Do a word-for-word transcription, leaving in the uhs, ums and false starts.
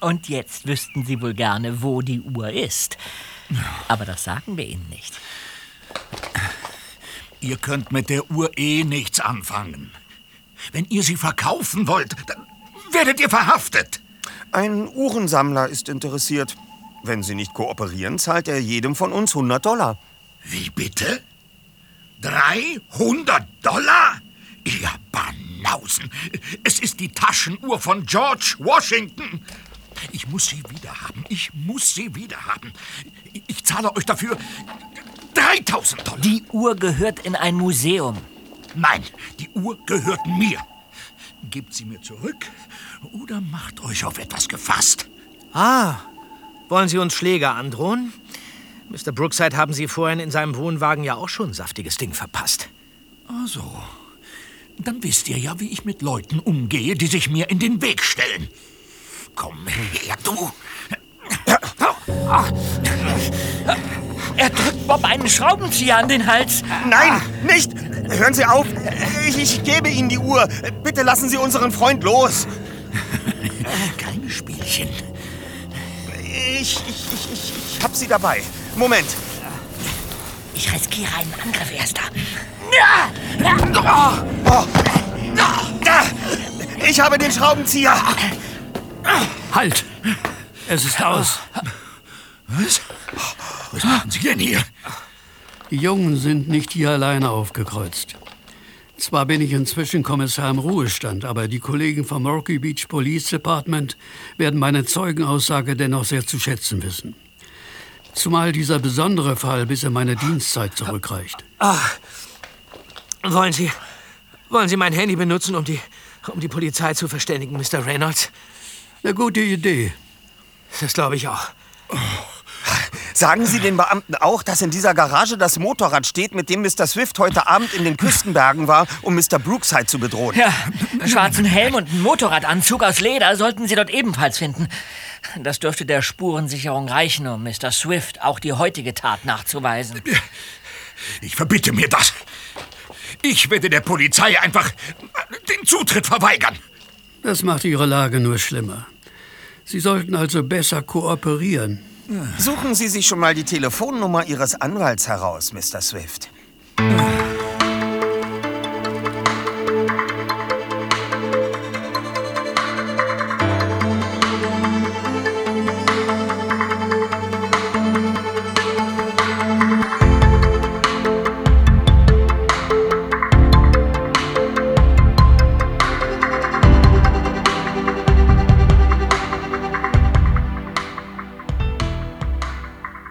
Und jetzt wüssten Sie wohl gerne, wo die Uhr ist. Aber das sagen wir Ihnen nicht. Ihr könnt mit der Uhr eh nichts anfangen. Wenn ihr sie verkaufen wollt, dann werdet ihr verhaftet. Ein Uhrensammler ist interessiert. Wenn Sie nicht kooperieren, zahlt er jedem von uns hundert Dollar. Wie bitte? dreihundert Dollar? Ihr Banausen. Es ist die Taschenuhr von George Washington. Ich muss sie wieder haben. Ich muss sie wieder haben. Ich zahle euch dafür dreitausend Dollar. Die Uhr gehört in ein Museum. Nein, die Uhr gehört mir. Gebt sie mir zurück oder macht euch auf etwas gefasst. Ah, wollen Sie uns Schläge androhen? Mister Brookside haben Sie vorhin in seinem Wohnwagen ja auch schon ein saftiges Ding verpasst. Ach so. Dann wisst ihr ja, wie ich mit Leuten umgehe, die sich mir in den Weg stellen. Komm her, du. Er drückt Bob einen Schraubenzieher an den Hals. Nein, nicht! Hören Sie auf! Ich, ich gebe Ihnen die Uhr. Bitte lassen Sie unseren Freund los. Keine Spielchen. Ich, ich, ich, ich, ich hab sie dabei. Moment. Ich riskiere einen Angriff, Erster. Oh, oh. Da! Ich habe den Schraubenzieher. Halt! Es ist aus. Was? Was machen Sie denn hier? Die Jungen sind nicht hier alleine aufgekreuzt. Zwar bin ich inzwischen Kommissar im Ruhestand, aber die Kollegen vom Rocky Beach Police Department werden meine Zeugenaussage dennoch sehr zu schätzen wissen. Zumal dieser besondere Fall bis in meine Dienstzeit zurückreicht. Ah, wollen Sie, wollen Sie mein Handy benutzen, um die, um die Polizei zu verständigen, Mister Reynolds? Eine gute Idee. Das glaube ich auch. Sagen Sie den Beamten auch, dass in dieser Garage das Motorrad steht, mit dem Mister Swift heute Abend in den Küstenbergen war, um Mister Brookside zu bedrohen. Ja, einen schwarzen Helm und einen Motorradanzug aus Leder sollten Sie dort ebenfalls finden. Das dürfte der Spurensicherung reichen, um Mister Swift auch die heutige Tat nachzuweisen. Ich verbitte mir das. Ich werde der Polizei einfach den Zutritt verweigern. Das macht Ihre Lage nur schlimmer. Sie sollten also besser kooperieren. Suchen Sie sich schon mal die Telefonnummer Ihres Anwalts heraus, Mister Swift.